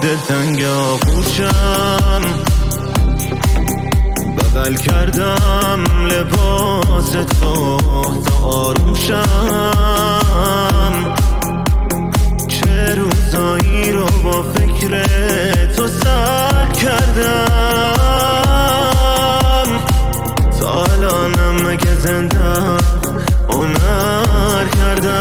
دلتنگ آغوشم، بغل کردم لباس تو تا آروم شم. چه روزایی رو با فکر تو سر کردم، تا الانم مگه زنده هنر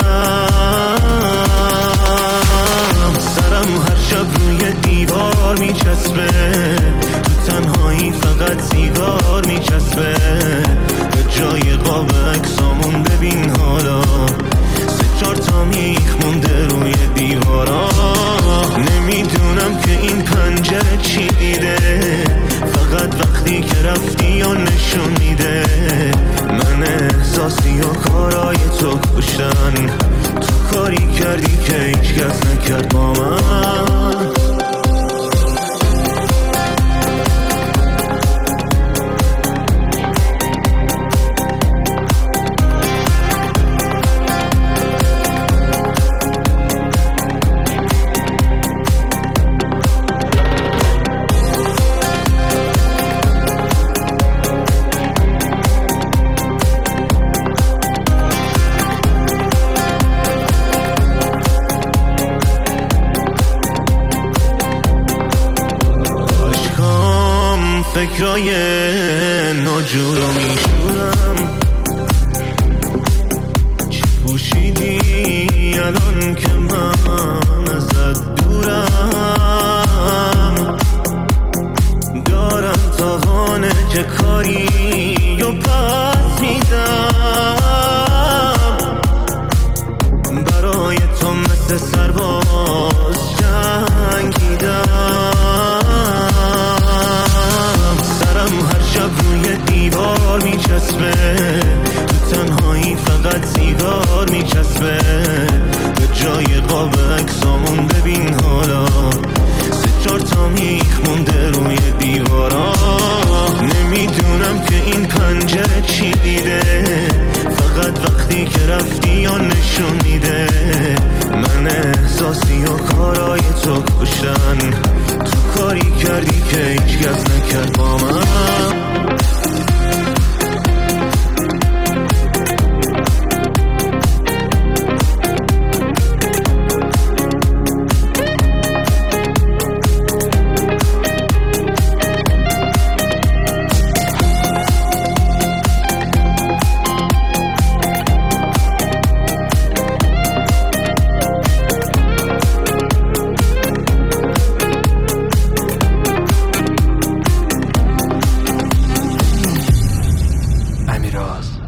کردم. سرم هر شب روی دیوار میچسبه، تو تنهایی فقط سیگار میچسبه. به جای قاب عکسامون ببین حالا 3-4 تا میخ مونده روی دیوارا. نمیدونم که این پنجره چی دیده، فقط وقتی که رفتی و نشون میده من احساسی و کارای تو کشتن. تو کاری کردی که هیچ کس نکرد با من. فکرای ناجور رو میشورم، چی پوشیدی الان که من ازت دورم؟ دارم تاوانه که کاری و پس میدم، برای تو مثل سرباز جنگیدم. هر شب روی دیوار میچسبه، تو تنهایی فقط سیگار میچسبه. به جای قاب عکسامون ببین حالا 3-4 تا میخ مونده روی دیوارا. نمیدونم که این پنجره چی دیده، فقط وقتی که رفتی یا نشون میده من احساسی و کارای تو کشتن. تو کاری کردی که هیچ کس نکرد با من. امیراز